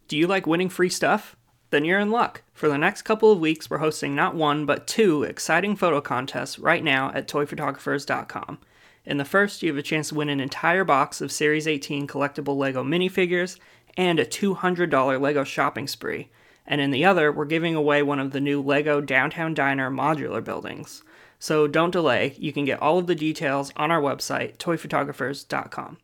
Do you like winning free stuff? Then you're in luck. For the next couple of weeks, we're hosting not one, but two exciting photo contests right now at toyphotographers.com. In the first, you have a chance to win an entire box of Series 18 collectible LEGO minifigures and a $200 LEGO shopping spree. And in the other, we're giving away one of the new LEGO Downtown Diner modular buildings. So don't delay. You can get all of the details on our website, toyphotographers.com.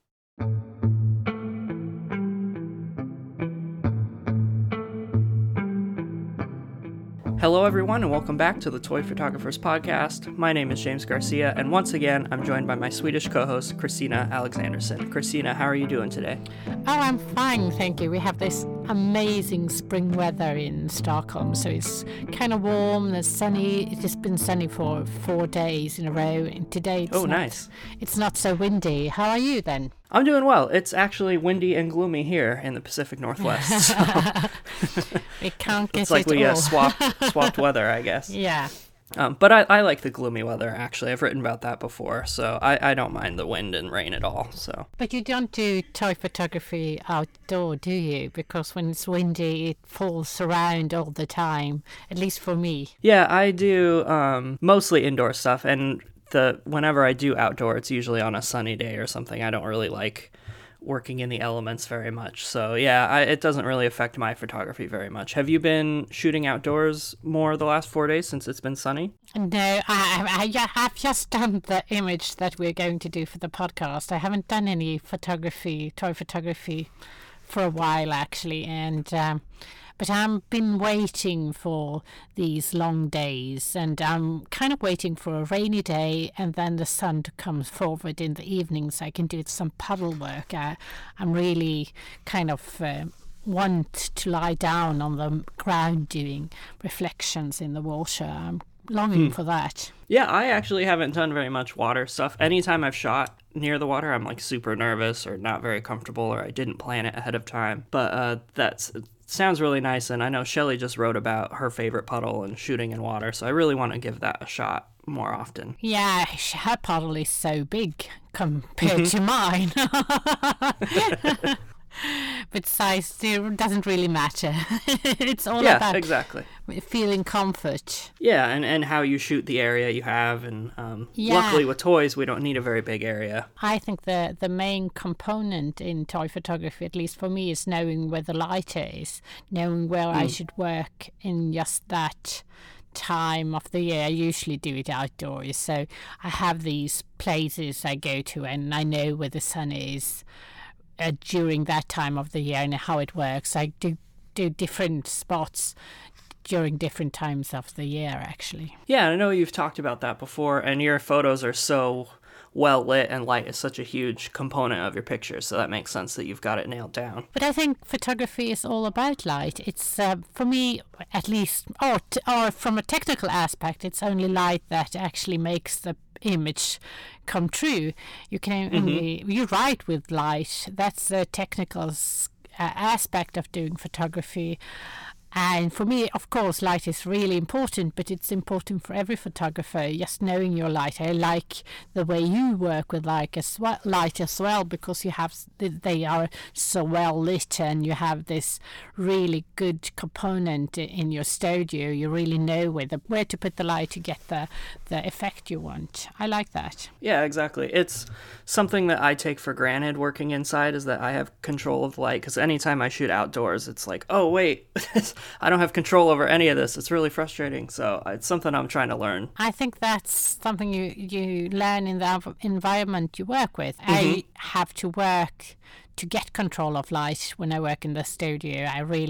Hello everyone and welcome back to the Toy Photographers Podcast. My name is James Garcia and once again I'm joined by my Swedish co-host Christina Alexandersson. Christina, how are you doing today? Oh, I'm fine, thank you. We have this amazing spring weather in Stockholm, so it's kind of warm, it's sunny. It has been sunny for 4 days in a row and today nice. It's not so windy. How are you then? I'm doing well. It's actually windy and gloomy here in the Pacific Northwest. So. We can't get it's like it we all. swapped weather, I guess. Yeah. But I like the gloomy weather, actually. I've written about that before, so I don't mind the wind and rain at all. So. But you don't do toy photography outdoor, do you? Because when it's windy, it falls around all the time, at least for me. Yeah, I do mostly indoor stuff, and whenever I do outdoor, it's usually on a sunny day or something. I don't really like working in the elements very much. So yeah, it doesn't really affect my photography very much. Have you been shooting outdoors more the last 4 days since it's been sunny? No, I have just done the image that we're going to do for the podcast. I haven't done any toy photography for a while actually, and but I've been waiting for these long days, and I'm kind of waiting for a rainy day and then the sun to come forward in the evening so I can do some puddle work. I'm really kind of want to lie down on the ground doing reflections in the water. I'm longing for that. Yeah, I actually haven't done very much water stuff. Anytime I've shot near the water, I'm like super nervous or not very comfortable, or I didn't plan it ahead of time. But sounds really nice, and I know Shelly just wrote about her favorite puddle and shooting in water, so I really want to give that a shot more often. Yeah, her puddle is so big compared to mine. But size still doesn't really matter. It's all about exactly. feeling comfort. Yeah, and how you shoot the area you have, and luckily with toys we don't need a very big area. I think the main component in toy photography, at least for me, is knowing where the light is, knowing where I should work in just that time of the year. I usually do it outdoors, so I have these places I go to and I know where the sun is during that time of the year and how it works. I do different spots during different times of the year, actually. Yeah, I know you've talked about that before, and your photos are so well lit, and light is such a huge component of your pictures, so that makes sense that you've got it nailed down. But I think photography is all about light. It's, for me, at least, or from a technical aspect, it's only light that actually makes the image come true. You can only you write with light. That's the technical aspect of doing photography. And for me, of course, light is really important, but it's important for every photographer, just knowing your light. I like the way you work with light as well, because they are so well lit and you have this really good component in your studio. You really know where to put the light to get the effect you want. I like that. Yeah, exactly. It's something that I take for granted working inside, is that I have control of light, because anytime I shoot outdoors, it's like, oh, wait, I don't have control over any of this. It's really frustrating. So it's something I'm trying to learn. I think that's something you learn in the environment you work with. I have to work to get control of light when I work in the studio.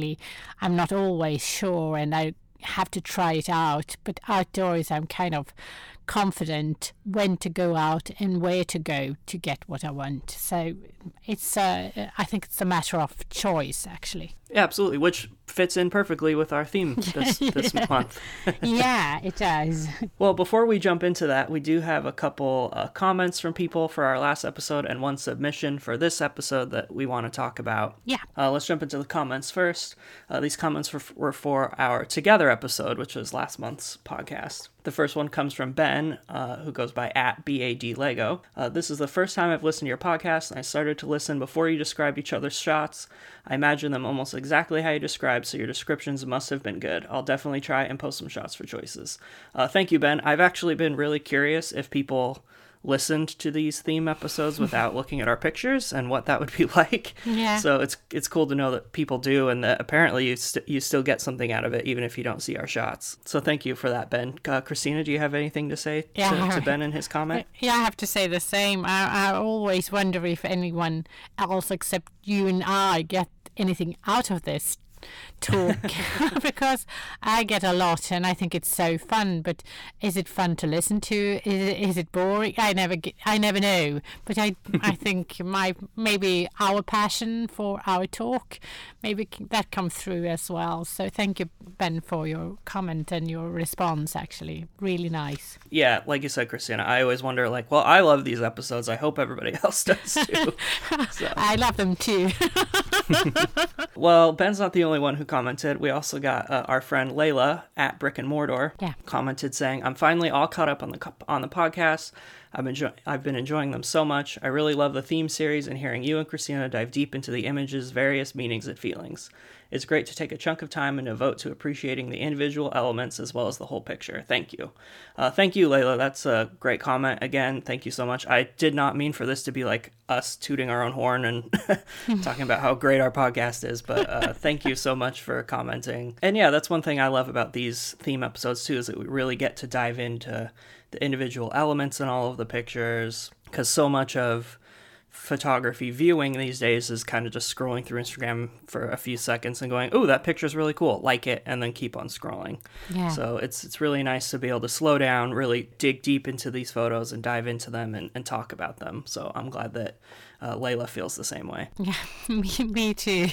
I'm not always sure, and I have to try it out. But outdoors, I'm kind of confident when to go out and where to go to get what I want. So it's I think it's a matter of choice, actually. Yeah, absolutely, which fits in perfectly with our theme this month. Yeah, it does. Well, before we jump into that, we do have a couple comments from people for our last episode and one submission for this episode that we want to talk about. Yeah. Let's jump into the comments first. These comments were for our Together episode, which was last month's podcast. The first one comes from Ben, who goes by @BADLego. This is the first time I've listened to your podcast, and I started to listen before you described each other's shots. I imagine them almost exactly how you described, so your descriptions must have been good. I'll definitely try and post some shots for choices. Thank you, Ben. I've actually been really curious if people listened to these theme episodes without looking at our pictures and what that would be like. Yeah. So it's cool to know that people do, and that apparently you still get something out of it even if you don't see our shots. So thank you for that, Ben. Christina, do you have anything to say to Ben and his comment? Yeah, I have to say the same. I always wonder if anyone else except you and I get anything out of this talk because I get a lot and I think it's so fun, but is it fun to listen to? Is it boring? I never know, but I think maybe our passion for our talk, maybe that comes through as well. So thank you, Ben, for your comment and your response. Actually, really nice. Yeah, like you said, Christina, I always wonder, like, well, I love these episodes, I hope everybody else does too. So. I love them too. Well, Ben's not the only one who commented. We also got our friend Layla @Brick and Mordor commented saying, "I'm finally all caught up on the podcast. I've been enjoying them so much. I really love the theme series and hearing you and Christina dive deep into the images, various meanings and feelings. It's great to take a chunk of time and devote to appreciating the individual elements as well as the whole picture. Thank you." Thank you, Layla. That's a great comment. Again, thank you so much. I did not mean for this to be like us tooting our own horn and talking about how great our podcast is, but thank you so much for commenting. And yeah, that's one thing I love about these theme episodes too, is that we really get to dive into the individual elements in all of the pictures, because so much of photography viewing these days is kind of just scrolling through Instagram for a few seconds and going, "Oh, that picture's really cool, like it," and then keep on scrolling. Yeah. So it's really nice to be able to slow down, really dig deep into these photos and dive into them and talk about them. So I'm glad that Layla feels the same way. Yeah, me too.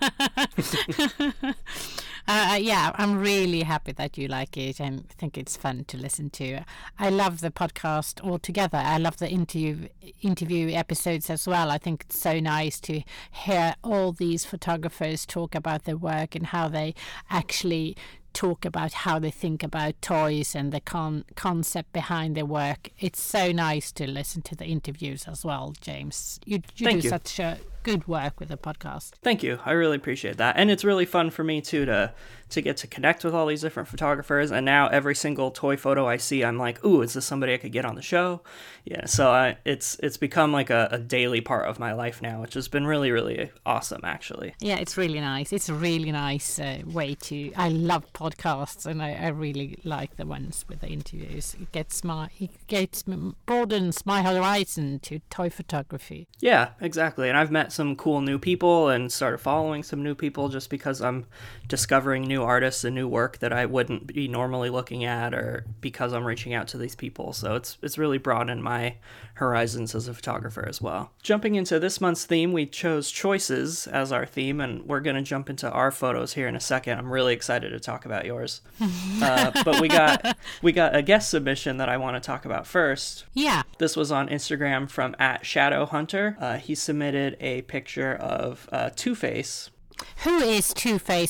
Yeah, I'm really happy that you like it and think it's fun to listen to. I love the podcast altogether. I love the interview episodes as well. I think it's so nice to hear all these photographers talk about their work and how they actually talk about how they think about toys and the concept behind their work. It's so nice to listen to the interviews as well, James. You do such a good work with the podcast. Thank you. I really appreciate that. And it's really fun for me too to get to connect with all these different photographers. And now every single toy photo I see, I'm like, ooh, is this somebody I could get on the show? Yeah. So it's become like a daily part of my life now, which has been really, really awesome, actually. Yeah, it's really nice. It's a really nice way to. I love podcasts, and I really like the ones with the interviews. It broadens my horizon to toy photography. Yeah, exactly. And I've met some cool new people and started following some new people just because I'm discovering new artists and new work that I wouldn't be normally looking at, or because I'm reaching out to these people. So it's really broadened my horizons as a photographer as well. Jumping into this month's theme, we chose choices as our theme, and we're going to jump into our photos here in a second. I'm really excited to talk about yours. But we got a guest submission that I want to talk about first. Yeah. This was on Instagram from @ShadowHunter. He submitted a picture of Two-Face. Who is Two-Face?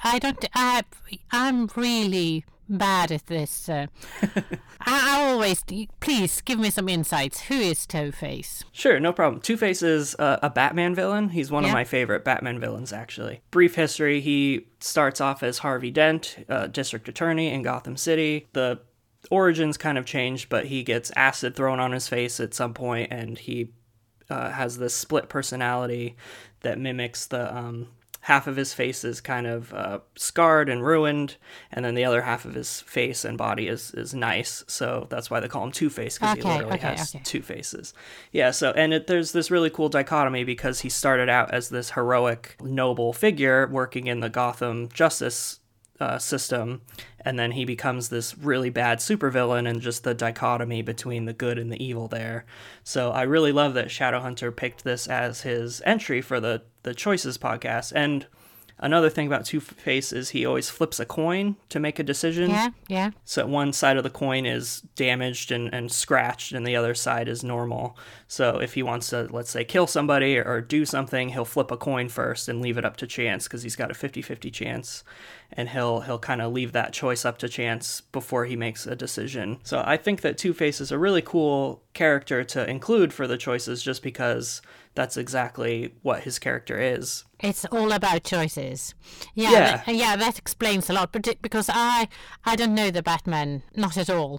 I'm really bad at this. I always, please give me some insights. Who is Two-Face? Sure, no problem. Two-Face is a Batman villain. He's one of my favorite Batman villains, actually. Brief history, he starts off as Harvey Dent, district attorney in Gotham City. The origins kind of changed, but he gets acid thrown on his face at some point, and he has this split personality that mimics the half of his face is kind of scarred and ruined, and then the other half of his face and body is nice. So that's why they call him Two-Face, because he literally has two faces. Yeah, so, and there's this really cool dichotomy, because he started out as this heroic, noble figure working in the Gotham justice system, and then he becomes this really bad supervillain, and just the dichotomy between the good and the evil there. So I really love that Shadowhunter picked this as his entry for the Choices podcast. And Another thing about Two-Face is he always flips a coin to make a decision. Yeah. So one side of the coin is damaged and scratched, and the other side is normal. So if he wants to, let's say, kill somebody or do something, he'll flip a coin first and leave it up to chance, because he's got a 50-50 chance. And he'll kind of leave that choice up to chance before he makes a decision. So I think that Two-Face is a really cool character to include for the choices, just because that's exactly what his character is. It's all about choices. Yeah. That explains a lot. But because I don't know the Batman, not at all.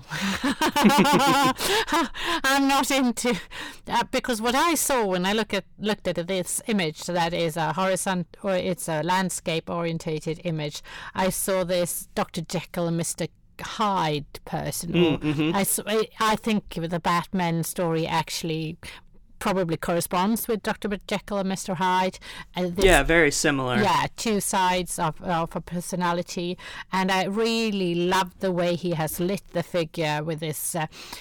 I'm not into because what I saw when I looked at this image, that is a horizontal, or it's a landscape orientated image. I saw this Dr. Jekyll and Mr. Hyde person. I think the Batman story actually probably corresponds with Dr. Jekyll and Mr. Hyde. Very similar. Yeah, two sides of a personality. And I really love the way he has lit the figure with this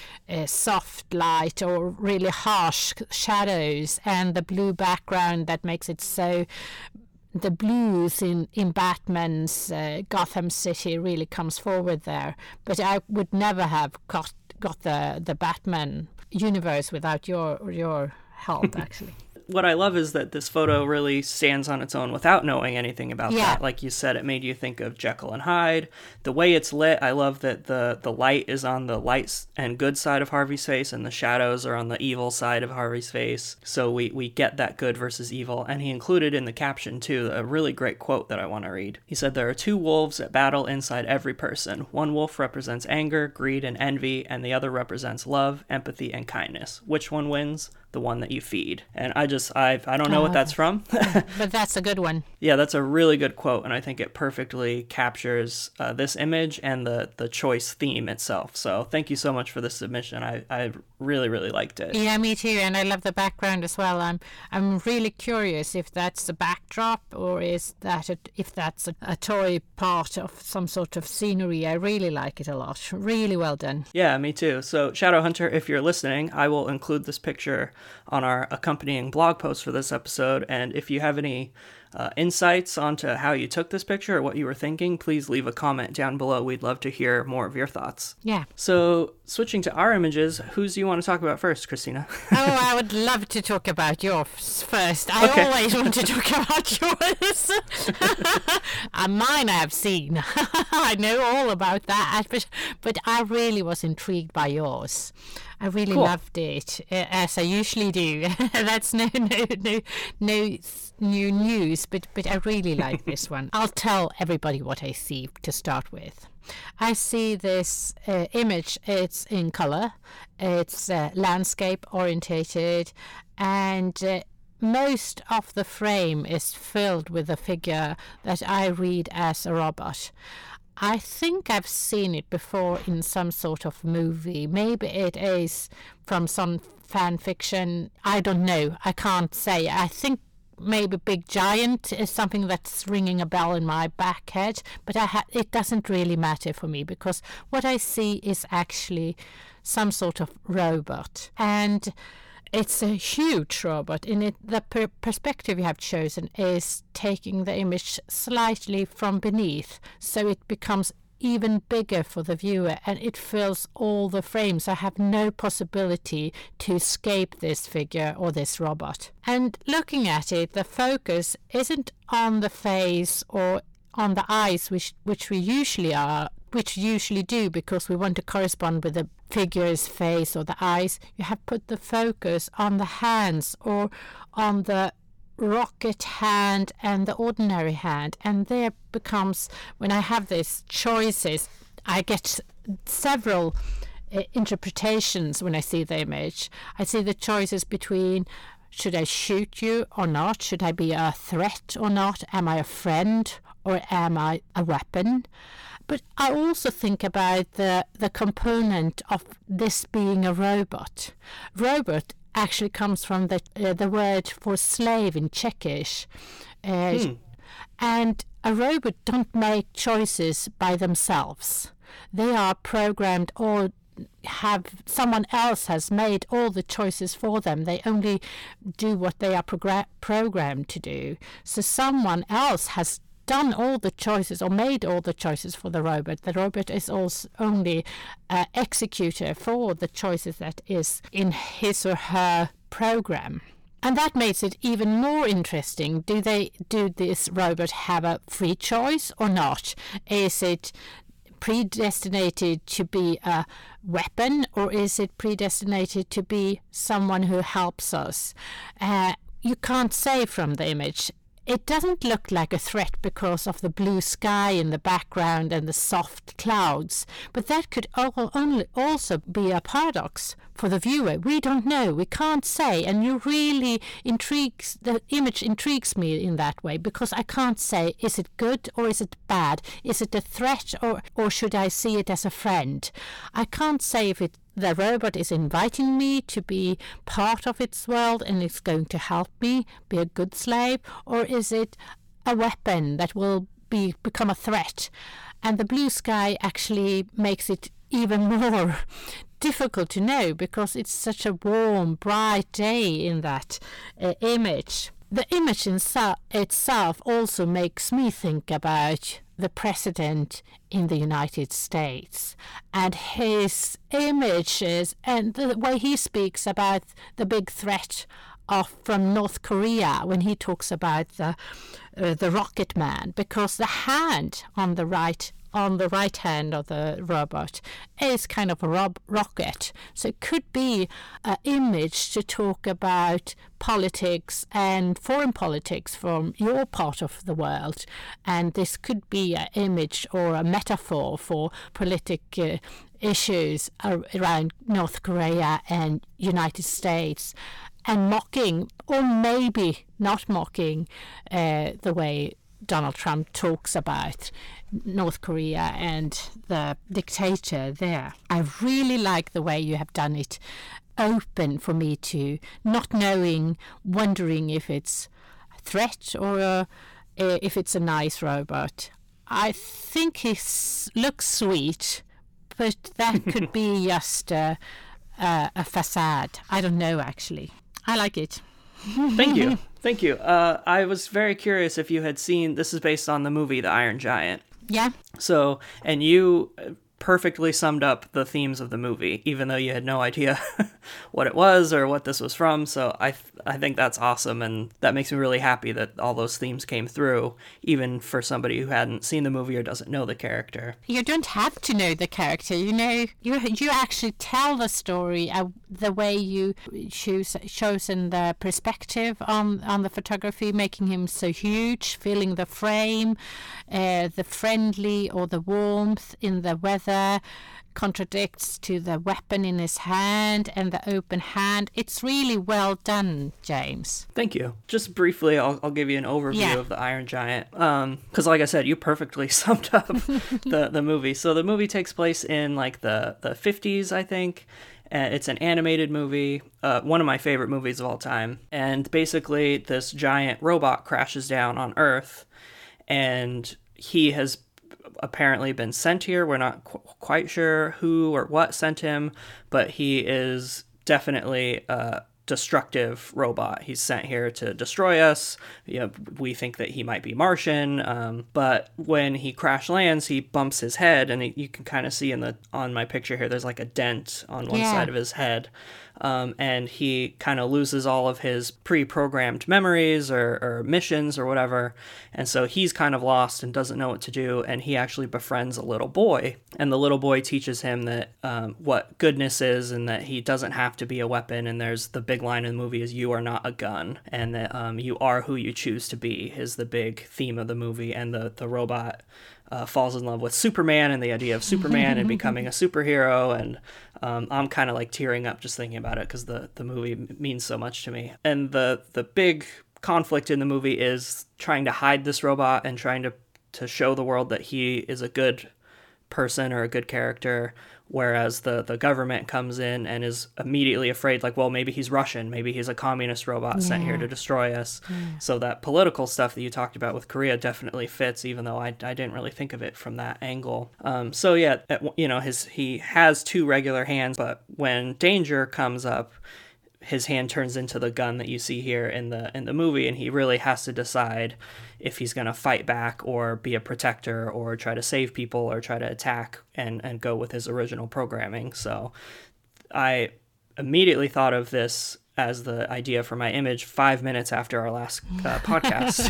soft light or really harsh shadows, and the blue background that makes it so... The blues in Batman's Gotham City really comes forward there. But I would never have got the Batman universe without your help, actually. What I love is that this photo really stands on its own without knowing anything about that. Like you said, it made you think of Jekyll and Hyde. The way it's lit, I love that the light is on the light and good side of Harvey's face, and the shadows are on the evil side of Harvey's face. So we get that good versus evil. And he included in the caption, too, a really great quote that I want to read. He said, "There are two wolves at battle inside every person. One wolf represents anger, greed, and envy, and the other represents love, empathy, and kindness. Which one wins? The one that you feed." And I don't know what that's from. But that's a good one. Yeah, that's a really good quote, and I think it perfectly captures this image and the choice theme itself. So thank you so much for this submission. I really, really liked it. Yeah, me too, and I love the background as well. I'm really curious if that's a backdrop, or if that's a toy part of some sort of scenery. I really like it a lot. Really well done. Yeah, me too. So Shadowhunter, if you're listening, I will include this picture on our accompanying blog post for this episode, and if you have any insights onto how you took this picture or what you were thinking, please leave a comment down below. We'd love to hear more of your thoughts. Yeah. So switching to our images, whose do you want to talk about first, Christina? Oh, I would love to talk about yours first. I always want to talk about yours. Mine I have seen. I know all about that, but I really was intrigued by yours. I really loved it, as I usually do. That's no new news, but I really like this one. I'll tell everybody what I see to start with. I see this image. It's in color. It's landscape orientated, and most of the frame is filled with a figure that I read as a robot. I think I've seen it before in some sort of movie. Maybe it is from some fan fiction. I don't know. I can't say. I think maybe Big Giant is something that's ringing a bell in my back head, but it doesn't really matter for me, because what I see is actually some sort of robot. And it's a huge robot. In it, the perspective you have chosen is taking the image slightly from beneath, so it becomes even bigger for the viewer, and it fills all the frames. I have no possibility to escape this figure or this robot. And looking at it, the focus isn't on the face or on the eyes, which we usually do, because we want to correspond with the figure's face or the eyes. You have put the focus on the hands, or on the rocket hand and the ordinary hand, and there becomes, when I have these choices, I get several interpretations when I see the image. I see the choices between, should I shoot you or not? Should I be a threat or not? Am I a friend or am I a weapon? But I also think about the component of this being a robot. Robot actually comes from the word for slave in Czechish. And a robot don't make choices by themselves. They are programmed, or someone else has made all the choices for them. They only do what they are programmed to do. So someone else has done all the choices or made all the choices for the robot. The robot is also only executor for the choices that is in his or her program. And that makes it even more interesting. Do this robot have a free choice or not? Is it predestinated to be a weapon, or is it predestinated to be someone who helps us? You can't say from the image. It doesn't look like a threat because of the blue sky in the background and the soft clouds, but that could only also be a paradox for the viewer. We don't know, we can't say, and the image intrigues me in that way, because I can't say, is it good or is it bad? Is it a threat or should I see it as a friend? I can't say if the robot is inviting me to be part of its world and it's going to help me be a good slave, or is it a weapon that will become a threat? And the blue sky actually makes it even more difficult to know, because it's such a warm, bright day in that image. The image itself also makes me think about the president in the United States and his images and the way he speaks about the big threat from North Korea when he talks about the rocket man, because the hand on the right hand of the robot is kind of a rocket. So it could be an image to talk about politics and foreign politics from your part of the world. And this could be an image or a metaphor for political issues around North Korea and United States, and mocking, or maybe not mocking, the way Donald Trump talks about North Korea and the dictator there. I really like the way you have done it open for me to not knowing, wondering if it's a threat or if it's a nice robot. I think he looks sweet, but that could be just a facade. I don't know, actually. I like it. Thank you. Thank you. I was very curious if you had seen, this is based on the movie The Iron Giant. Yeah. So, and you perfectly summed up the themes of the movie, even though you had no idea what it was or what this was from. So I think that's awesome, and that makes me really happy that all those themes came through, even for somebody who hadn't seen the movie or doesn't know the character. You don't have to know the character. You know, you actually tell the story the way you chosen the perspective on the photography, making him so huge, filling the frame, the friendly or the warmth in the weather contradicts to the weapon in his hand and the open hand. It's really well done, James. Thank you. Just briefly, I'll give you an overview of The Iron Giant. Because like I said, you perfectly summed up the movie. So the movie takes place in like the 50s, I think. It's an animated movie, one of my favorite movies of all time. And basically, this giant robot crashes down on Earth, and he has apparently been sent here. We're not quite sure who or what sent him, but he is definitely a destructive robot. He's sent here to destroy us. You know, we think that he might be Martian, but when he crash lands, he bumps his head, and you can kind of see on my picture here, there's like a dent on one side of his head. And he kind of loses all of his pre-programmed memories or missions or whatever. And so he's kind of lost and doesn't know what to do. And he actually befriends a little boy. And the little boy teaches him that what goodness is, and that he doesn't have to be a weapon. And there's the big line in the movie is, "You are not a gun." And that you are who you choose to be is the big theme of the movie. And the robot falls in love with Superman and the idea of Superman and becoming a superhero. And I'm kind of like tearing up just thinking about it, because the movie means so much to me. And the big conflict in the movie is trying to hide this robot and trying to show the world that he is a good person or a good character, whereas the government comes in and is immediately afraid, like, well, maybe he's Russian, maybe he's a communist robot sent here to destroy us. So that political stuff that you talked about with Korea definitely fits, even though I didn't really think of it from that angle. So yeah, he has two regular hands, but when danger comes up, his hand turns into the gun that you see here in the movie, and he really has to decide if he's going to fight back or be a protector or try to save people or try to attack and go with his original programming. So I immediately thought of this as the idea for my image 5 minutes after our last podcast.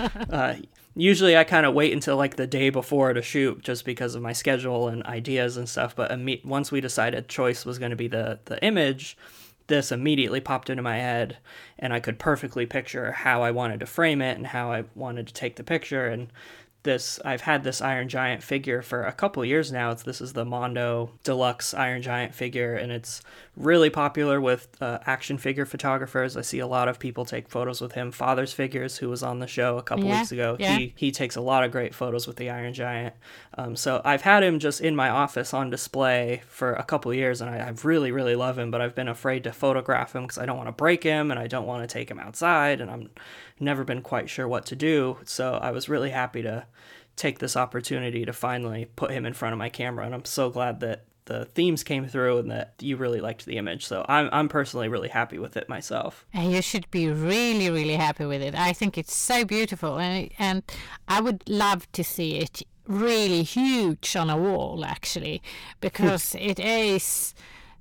Usually I kind of wait until like the day before to shoot just because of my schedule and ideas and stuff. But once we decided choice was going to be the image, this immediately popped into my head, and I could perfectly picture how I wanted to frame it and how I wanted to take the picture. And I've had this Iron Giant figure for a couple years now. This is the Mondo Deluxe Iron Giant figure, and it's really popular with action figure photographers. I see a lot of people take photos with him. Father's Figures, who was on the show a couple weeks ago, he takes a lot of great photos with the Iron Giant. So I've had him just in my office on display for a couple years, and I really, really love him, but I've been afraid to photograph him because I don't want to break him, and I don't want to take him outside, and I'm never been quite sure what to do. So I was really happy to take this opportunity to finally put him in front of my camera, and I'm so glad that the themes came through and that you really liked the image. So I'm personally really happy with it myself. And you should be really, really happy with it. I think it's so beautiful, and I would love to see it really huge on a wall, actually, because it is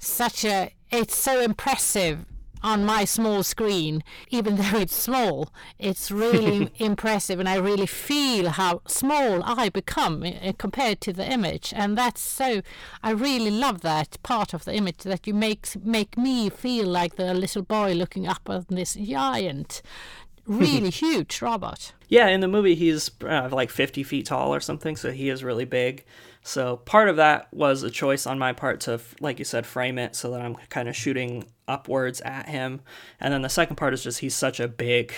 it's so impressive on my small screen. Even though it's small, it's really impressive, and I really feel how small I become compared to the image. And I really love that part of the image, that you make me feel like the little boy looking up at this giant, really huge robot. Yeah, in the movie he's like 50 feet tall or something, so he is really big. So part of that was a choice on my part to, like you said, frame it so that I'm kind of shooting upwards at him. And then the second part is just he's such a big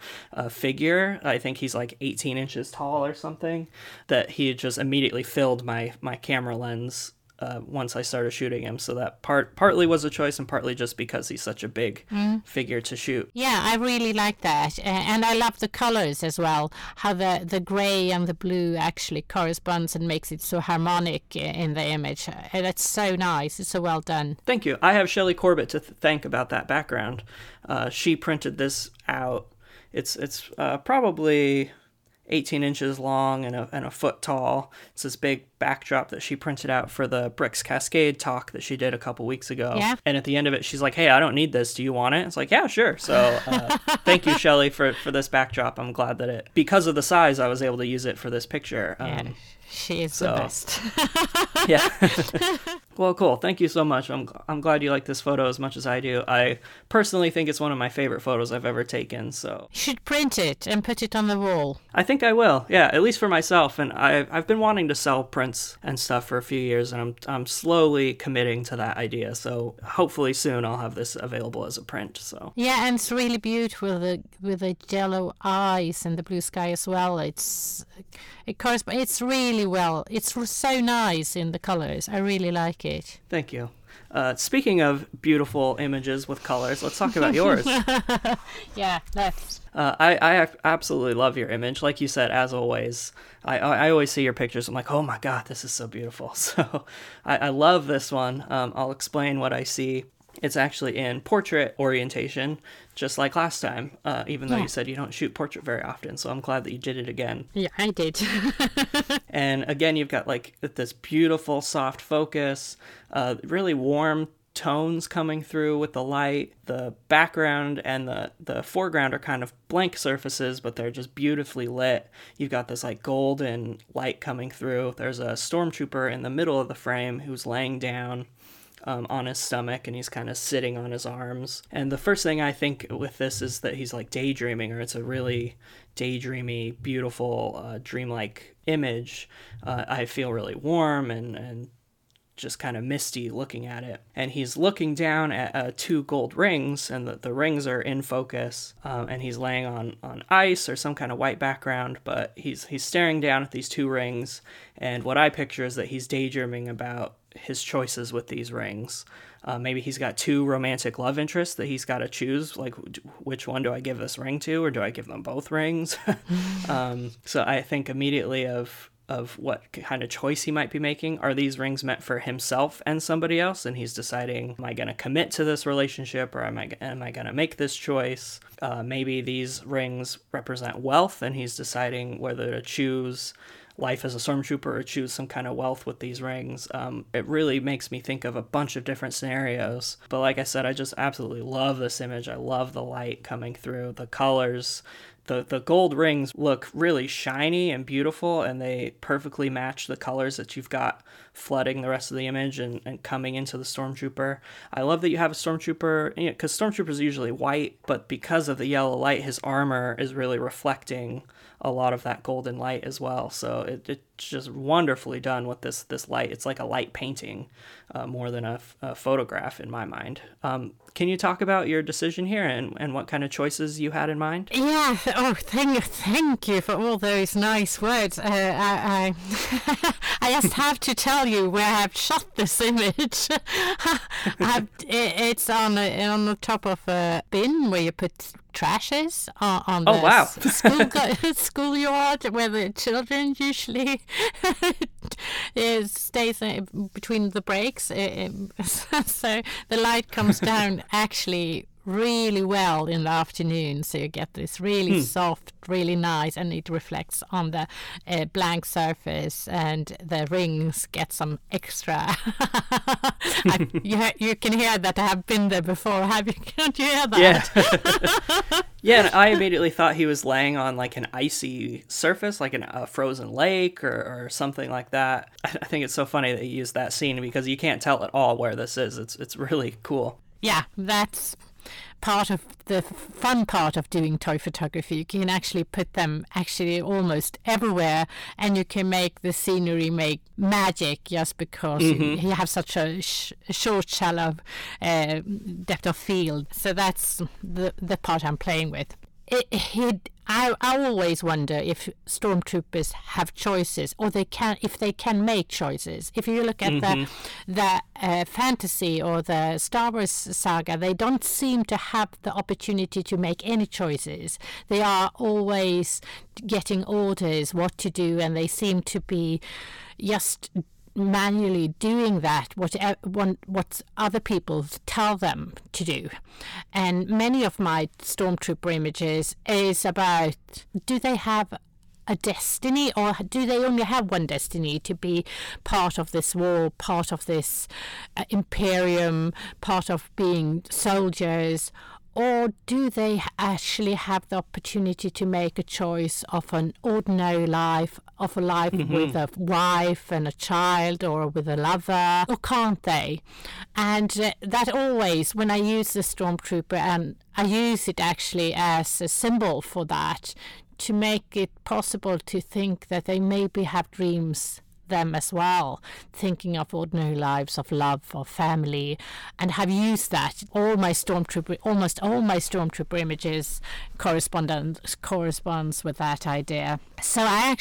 figure. I think he's like 18 inches tall or something, that he just immediately filled my camera lens once I started shooting him. So that partly was a choice, and partly just because he's such a big figure to shoot. Yeah, I really like that. And I love the colors as well, how the gray and the blue actually corresponds and makes it so harmonic in the image. That's so nice. It's so well done. Thank you. I have Shelley Corbett to thank about that background. She printed this out. It's probably 18 inches long and a foot tall. It's this big backdrop that she printed out for the Bricks Cascade talk that she did a couple weeks ago. Yeah. And at the end of it, she's like, "Hey, I don't need this. Do you want it?" It's like, "Yeah, sure." So thank you, Shelley, for this backdrop. I'm glad that because of the size, I was able to use it for this picture. She is the best. Yeah. Well, cool. Thank you so much. I'm glad you like this photo as much as I do. I personally think it's one of my favorite photos I've ever taken. So you should print it and put it on the wall. I think I will. Yeah, at least for myself. And I've been wanting to sell prints and stuff for a few years, and I'm slowly committing to that idea. So hopefully soon I'll have this available as a print. So yeah, and it's really beautiful with the yellow eyes and the blue sky as well. It's really well. It's so nice in the colors. I really like it. Thank you. Speaking of beautiful images with colors, let's talk about yours. Yeah, that's... I absolutely love your image. Like you said, as always, I always see your pictures. I'm like, oh my God, this is so beautiful. So I love this one. I'll explain what I see. It's actually in portrait orientation, just like last time, even though you said you don't shoot portrait very often. So I'm glad that you did it again. Yeah, I did. And again, you've got like this beautiful soft focus, really warm tones coming through with the light. The background and the foreground are kind of blank surfaces, but they're just beautifully lit. You've got this like golden light coming through. There's a stormtrooper in the middle of the frame who's laying down on his stomach, and he's kind of sitting on his arms. And the first thing I think with this is that he's like daydreaming, or it's a really daydreamy, beautiful, dreamlike image. I feel really warm and just kind of misty looking at it. And he's looking down at two gold rings, and the rings are in focus, and he's laying on ice or some kind of white background, but he's staring down at these two rings. And what I picture is that he's daydreaming about his choices with these rings. Maybe he's got two romantic love interests that he's got to choose, like which one do I give this ring to, or do I give them both rings? So I think immediately of of what kind of choice he might be making. Are these rings meant for himself and somebody else, and he's deciding, am I going to commit to this relationship, or am I going to make this choice? Maybe these rings represent wealth, and he's deciding whether to choose life as a stormtrooper or choose some kind of wealth with these rings. It really makes me think of a bunch of different scenarios. But like I said, I just absolutely love this image. I love the light coming through, the colors. The gold rings look really shiny and beautiful, and they perfectly match the colors that you've got flooding the rest of the image and coming into the Stormtrooper. I love that you have a Stormtrooper, because Stormtroopers are usually white, but because of the yellow light, his armor is really reflecting a lot of that golden light as well. So it's just wonderfully done with this light. It's like a light painting more than a photograph in my mind. Can you talk about your decision here and what kind of choices you had in mind? Yeah. Oh, thank you for all those nice words. I just have to tell you where I've shot this image. It's on the top of a bin where you put trashes on the schoolyard where the children usually stays between the breaks. So the light comes down actually really well in the afternoon, so you get this really soft, really nice, and it reflects on the blank surface, and the rings get some extra. You can hear that I have been there before. Can't you hear that? Yeah. Yeah, and I immediately thought he was laying on like an icy surface, like a frozen lake or something like that. I think it's so funny that you used that scene because you can't tell at all where this is. It's really cool. Yeah, that's part of the fun part of doing toy photography. You can actually put them actually almost everywhere, and you can make the scenery make magic just because you have such a short, shallow depth of field. So that's the part I'm playing with. I always wonder if stormtroopers have choices, or if they can make choices. If you look at the fantasy or the Star Wars saga, they don't seem to have the opportunity to make any choices. They are always getting orders what to do, and they seem to be just manually doing that what other people tell them to do. And many of my stormtrooper images is about, do they have a destiny, or do they only have one destiny, to be part of this war, part of this imperium, part of being soldiers? Or do they actually have the opportunity to make a choice of an ordinary life, of a life with a wife and a child, or with a lover? Or can't they? And that always, when I use the Stormtrooper, and I use it actually as a symbol for that, to make it possible to think that they maybe have dreams them as well, thinking of ordinary lives of love, of family, and have used that. Almost all my stormtrooper images corresponds with that idea. So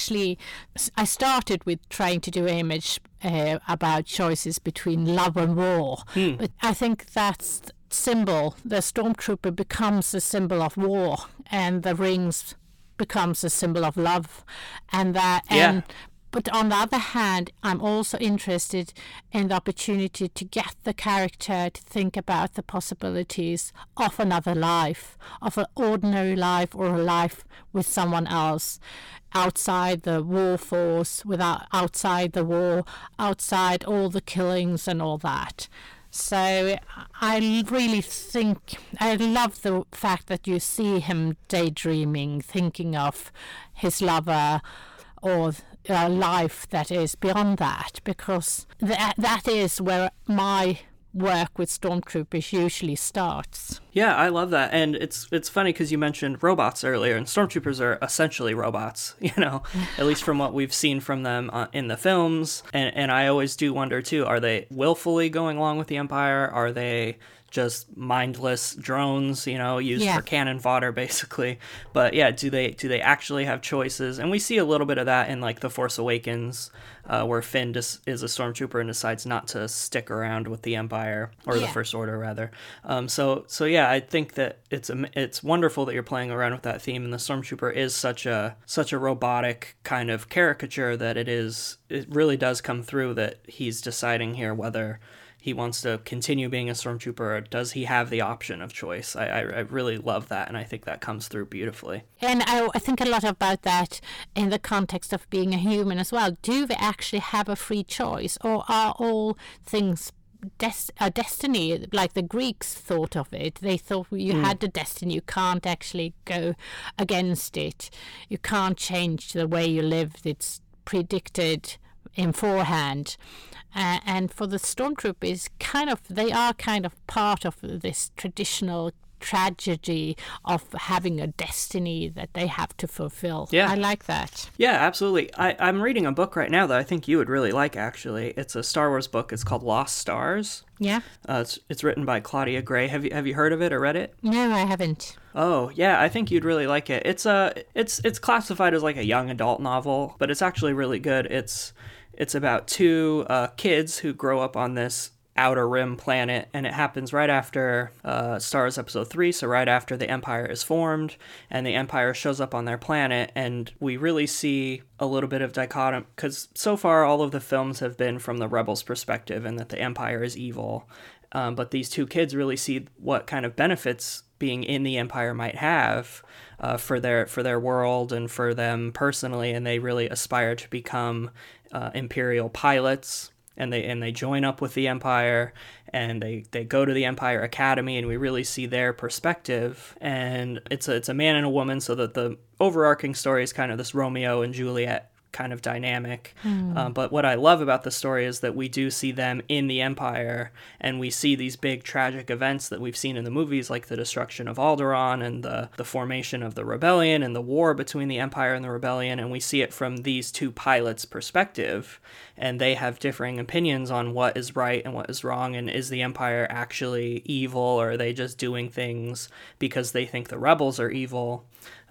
I started with trying to do an image about choices between love and war, but I think that's symbol. The stormtrooper becomes a symbol of war, and the rings becomes a symbol of love, and that. And but on the other hand, I'm also interested in the opportunity to get the character to think about the possibilities of another life, of an ordinary life, or a life with someone else, outside the war force, outside the war, outside all the killings and all that. So I really think, I love the fact that you see him daydreaming, thinking of his lover, or a life that is beyond that, because that is where my work with stormtroopers usually starts. Yeah, I love that. And it's funny because you mentioned robots earlier, and stormtroopers are essentially robots, at least from what we've seen from them in the films. And I always do wonder too, are they willfully going along with the Empire? Are they just mindless drones, used Yeah. for cannon fodder, basically. But yeah, do they actually have choices? And we see a little bit of that in like The Force Awakens, where Finn is a stormtrooper and decides not to stick around with the Empire, or the Yeah. First Order rather. So yeah, I think that it's wonderful that you're playing around with that theme, and the stormtrooper is such a robotic kind of caricature that it really does come through that he's deciding here whether he wants to continue being a stormtrooper, or does he have the option of choice? I really love that, and I think that comes through beautifully. And I think a lot about that in the context of being a human as well. Do we actually have a free choice, or are all things a destiny, like the Greeks thought of it? They thought you had a destiny. You can't actually go against it. You can't change the way you lived. It's predicted in forehand. And for the stormtroopers, they are kind of part of this traditional tragedy of having a destiny that they have to fulfill. Yeah. I like that. Yeah, absolutely. I'm reading a book right now that I think you would really like, actually. It's a Star Wars book. It's called Lost Stars. Yeah. It's written by Claudia Gray. Have you heard of it or read it? No, I haven't. Oh, yeah, I think you'd really like it. It's classified as like a young adult novel, but it's actually really good. It's about two kids who grow up on this outer rim planet, and it happens right after Star Wars Episode 3, so right after the Empire is formed, and the Empire shows up on their planet, and we really see a little bit of dichotomy, because so far all of the films have been from the Rebels' perspective, and that the Empire is evil, but these two kids really see what kind of benefits being in the Empire might have for their world and for them personally, and they really aspire to become Imperial pilots, and they join up with the Empire, and they go to the Empire Academy, and we really see their perspective. And it's a man and a woman, so that the overarching story is kind of this Romeo and Juliet kind of dynamic. But what I love about the story is that we do see them in the Empire, and we see these big tragic events that we've seen in the movies, like the destruction of Alderaan and the formation of the rebellion and the war between the Empire and the rebellion, and we see it from these two pilots' perspective, and they have differing opinions on what is right and what is wrong, and is the Empire actually evil, or are they just doing things because they think the rebels are evil?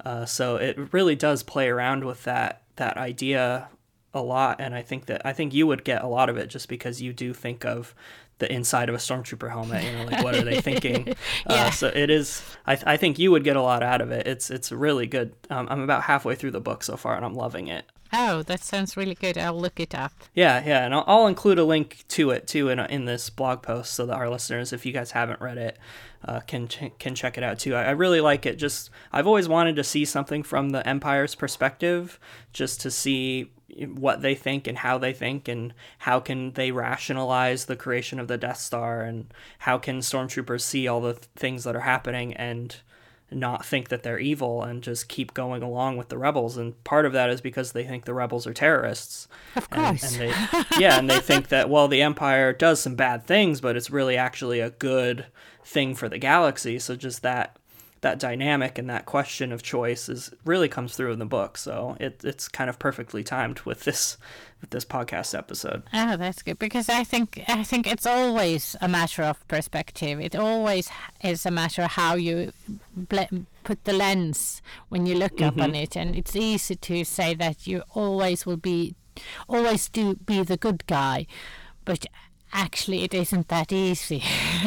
So it really does play around with that idea a lot, and I think you would get a lot of it, just because you do think of the inside of a stormtrooper helmet, like what are they thinking? Yeah. So it is, I think you would get a lot out of it. It's really good. I'm about halfway through the book so far, and I'm loving it. Oh, that sounds really good. I'll look it up. Yeah, and I'll include a link to it too in this blog post, so that our listeners, if you guys haven't read it, can check it out too. I really like it. Just, I've always wanted to see something from the Empire's perspective, just to see what they think and how can they rationalize the creation of the Death Star, and how can stormtroopers see all the things that are happening and not think that they're evil and just keep going along with the rebels. And part of that is because they think the rebels are terrorists. Of course. And they think that, well, the Empire does some bad things, but it's really actually a good thing for the galaxy. So just that dynamic and that question of choice really comes through in the book. So it's kind of perfectly timed with this podcast episode. Oh, that's good, because I think it's always a matter of perspective. It always is a matter of how you put the lens when you look up on it, and it's easy to say that you always be the good guy, but actually it isn't that easy.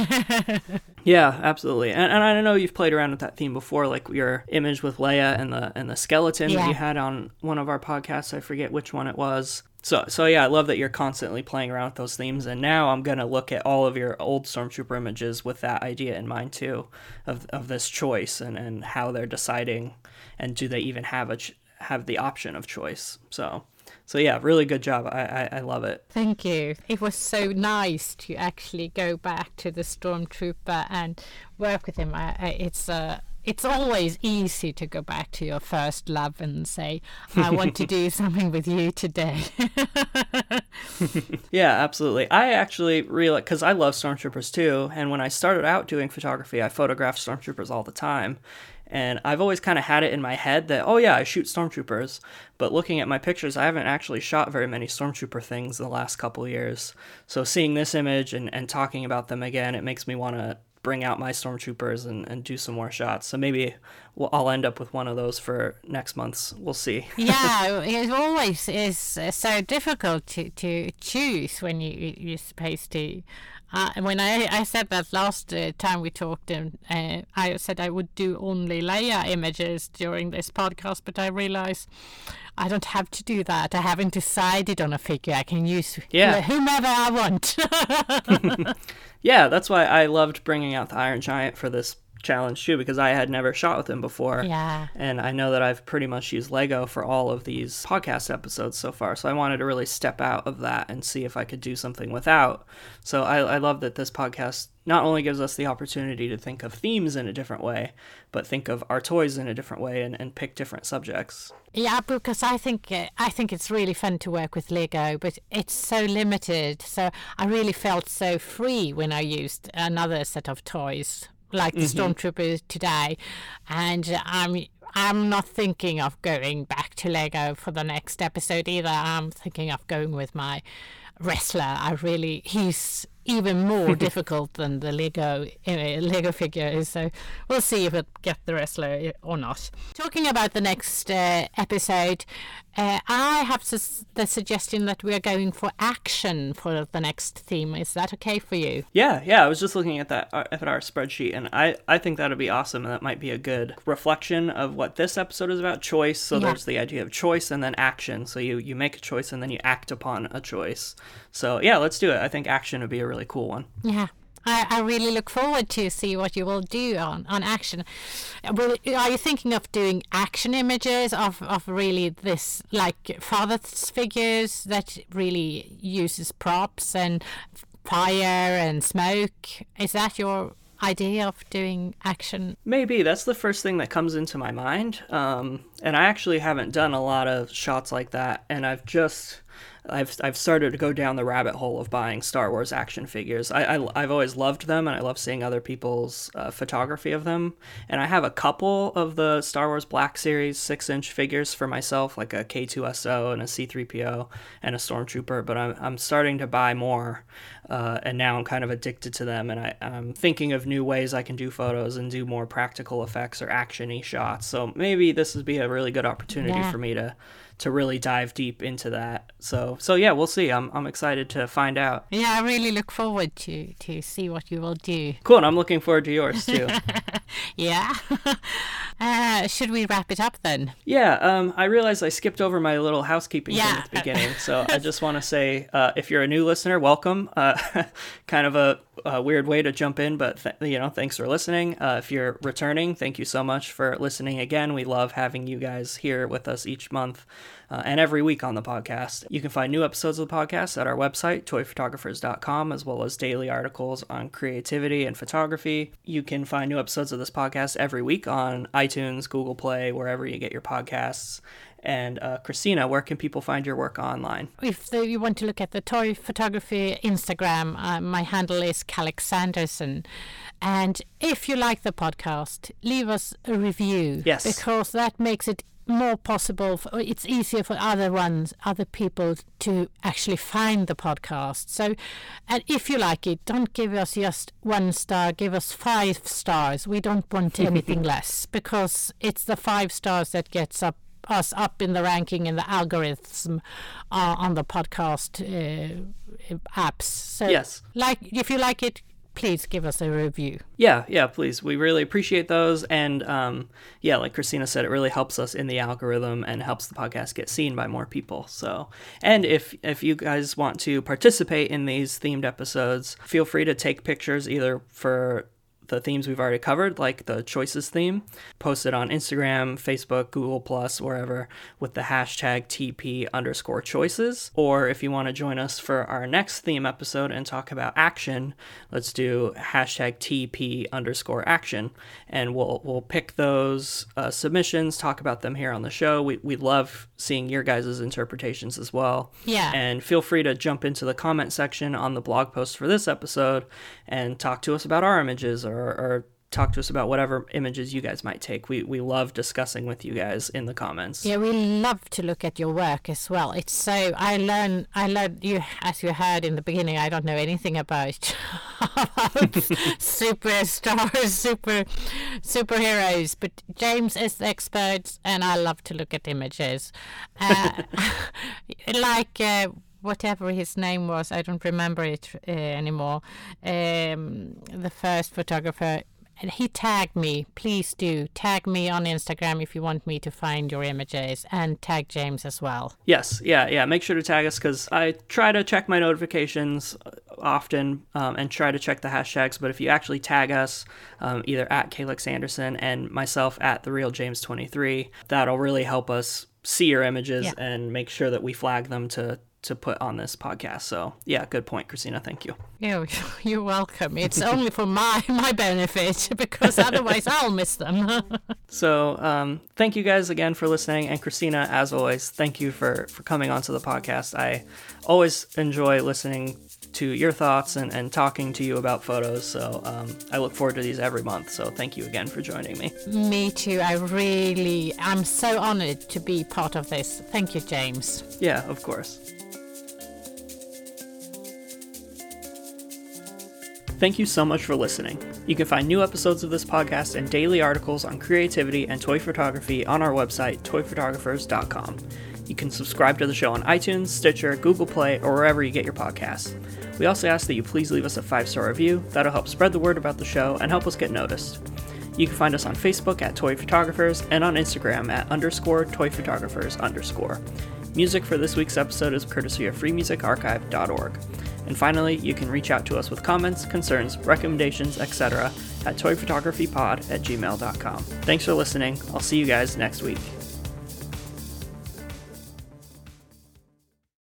Yeah, absolutely. And I know you've played around with that theme before, like your image with Leia and the skeleton that you had on one of our podcasts. I forget which one it was. So yeah, I love that you're constantly playing around with those themes, and now I'm going to look at all of your old Stormtrooper images with that idea in mind too, of this choice and how they're deciding, and do they even have the option of choice. So yeah, really good job. I love it. Thank you. It was so nice to actually go back to the Stormtrooper and work with him. It's always easy to go back to your first love and say, I want to do something with you today. Yeah, absolutely. I actually really, because I love Stormtroopers too, and when I started out doing photography, I photographed Stormtroopers all the time. And I've always kind of had it in my head that, oh yeah, I shoot Stormtroopers. But looking at my pictures, I haven't actually shot very many Stormtrooper things in the last couple of years. So seeing this image and talking about them again, it makes me want to bring out my stormtroopers and do some more shots. So maybe I'll end up with one of those for next month's. We'll see. Yeah, it always is so difficult to choose when you're supposed to. When I said that last time we talked, I said I would do only Leia images during this podcast, but I realized I don't have to do that. I haven't decided on a figure. I can use whomever I want. Yeah, that's why I loved bringing out the Iron Giant for this challenge too, because I had never shot with him before. Yeah. And I know that I've pretty much used Lego for all of these podcast episodes so far. So I wanted to really step out of that and see if I could do something without. So I love that this podcast not only gives us the opportunity to think of themes in a different way, but think of our toys in a different way and pick different subjects. Yeah, because I think it's really fun to work with Lego, but it's so limited. So I really felt so free when I used another set of toys, like the Stormtroopers today, and I'm not thinking of going back to Lego for the next episode either. I'm thinking of going with my wrestler. He's even more difficult than the Lego figure is, so we'll see if it get the wrestler or not. Talking about the next episode, I have the suggestion that we are going for action for the next theme. Is that okay for you? Yeah, I was just looking at our spreadsheet, and I think that'd be awesome, and that might be a good reflection of what this episode is about, choice. So there's the idea of choice and then action. So you make a choice and then you act upon a choice. So yeah, let's do it. I think action would be a really cool one. Yeah. I really look forward to see what you will do on action. Are you thinking of doing action images of really this, like father's figures that really uses props and fire and smoke? Is that your idea of doing action? Maybe. That's the first thing that comes into my mind. And I actually haven't done a lot of shots like that, and I've started to go down the rabbit hole of buying Star Wars action figures. I've always loved them, and I love seeing other people's photography of them. And I have a couple of the Star Wars Black Series 6-inch figures for myself, like a K2SO and a C-3PO and a Stormtrooper, but I'm starting to buy more, and now I'm kind of addicted to them, and I'm thinking of new ways I can do photos and do more practical effects or action-y shots. So maybe this would be a really good opportunity for me to really dive deep into that. So yeah, we'll see. I'm excited to find out. Yeah, I really look forward to see what you will do. Cool, and I'm looking forward to yours too. Yeah. Should we wrap it up then? Yeah, I realized I skipped over my little housekeeping thing at the beginning. So I just want to say, if you're a new listener, welcome. Kind of a weird way to jump in, but thanks for listening. If you're returning, thank you so much for listening again. We love having you guys here with us each month and every week on the podcast. You can find new episodes of the podcast at our website, toyphotographers.com, as well as daily articles on creativity and photography. You can find new episodes of this podcast every week on iTunes, Google Play, wherever you get your podcasts. And Christina, where can people find your work online? If you want to look at the toy photography Instagram, my handle is Calix Sanderson. And if you like the podcast, leave us a review. Yes. Because that makes it more possible. It's easier for other people to actually find the podcast. So, and if you like it, don't give us just 1 star, give us 5 stars. We don't want anything less, because it's the 5 stars that gets us up in the ranking in the algorithm on the podcast apps. So yes, if you like it, please give us a review. Yeah, please. We really appreciate those. And like Christina said, it really helps us in the algorithm and helps the podcast get seen by more people. So, and if you guys want to participate in these themed episodes, feel free to take pictures either for the themes we've already covered, like the choices theme, post it on Instagram, Facebook, Google+, wherever, with the hashtag TP_choices. Or if you want to join us for our next theme episode and talk about action, let's do hashtag TP_action. And we'll pick those submissions, talk about them here on the show. We love seeing your guys' interpretations as well. Yeah. And feel free to jump into the comment section on the blog post for this episode and talk to us about our images or talk to us about whatever images you guys might take. We love discussing with you guys in the comments. Yeah, we love to look at your work as well. It's so I learned you, as you heard in the beginning. I don't know anything about superstars, superheroes, but James is the expert, and I love to look at images. Whatever his name was, I don't remember it anymore. The first photographer, and he tagged me. Please do tag me on Instagram if you want me to find your images, and tag James as well. Yes, yeah. Make sure to tag us, because I try to check my notifications often and try to check the hashtags. But if you actually tag us, either at Calix Anderson and myself at TheRealJames23, that'll really help us see your images and make sure that we flag them to put on this podcast. So yeah, good point, Christina. Thank you. You're welcome. It's only for my benefit, because otherwise I'll miss them. So thank you guys again for listening, and Christina, as always, thank you for coming onto the podcast. I always enjoy listening to your thoughts and talking to you about photos, so I look forward to these every month. So thank you again for joining me. Me too. I'm so honored to be part of this. Thank you, James. Yeah, of course. Thank you so much for listening. You can find new episodes of this podcast and daily articles on creativity and toy photography on our website, toyphotographers.com. You can subscribe to the show on iTunes, Stitcher, Google Play, or wherever you get your podcasts. We also ask that you please leave us a 5-star review. That'll help spread the word about the show and help us get noticed. You can find us on Facebook at Toy Photographers and on Instagram at _toyphotographers_. Music for this week's episode is courtesy of freemusicarchive.org. And finally, you can reach out to us with comments, concerns, recommendations, etc. at toyphotographypod@gmail.com. Thanks for listening. I'll see you guys next week.